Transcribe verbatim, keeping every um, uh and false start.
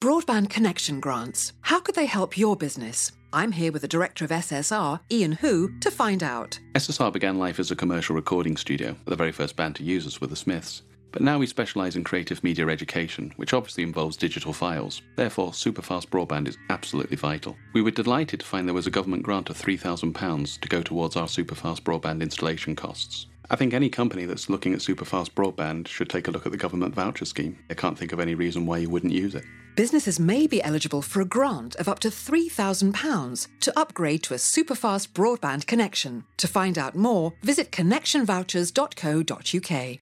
Broadband Connection Grants. How could they help your business? I'm here with the Director of S S R, Ian Hu, to find out. S S R began life as a commercial recording studio. The very first band to use us were the Smiths. But now we specialise in creative media education, which obviously involves digital files. Therefore, superfast broadband is absolutely vital. We were delighted to find there was a government grant of three thousand pounds to go towards our superfast broadband installation costs. I think any company that's looking at superfast broadband should take a look at the government voucher scheme. I can't think of any reason why you wouldn't use it. Businesses may be eligible for a grant of up to three thousand pounds to upgrade to a superfast broadband connection. To find out more, visit connection vouchers dot co dot uk.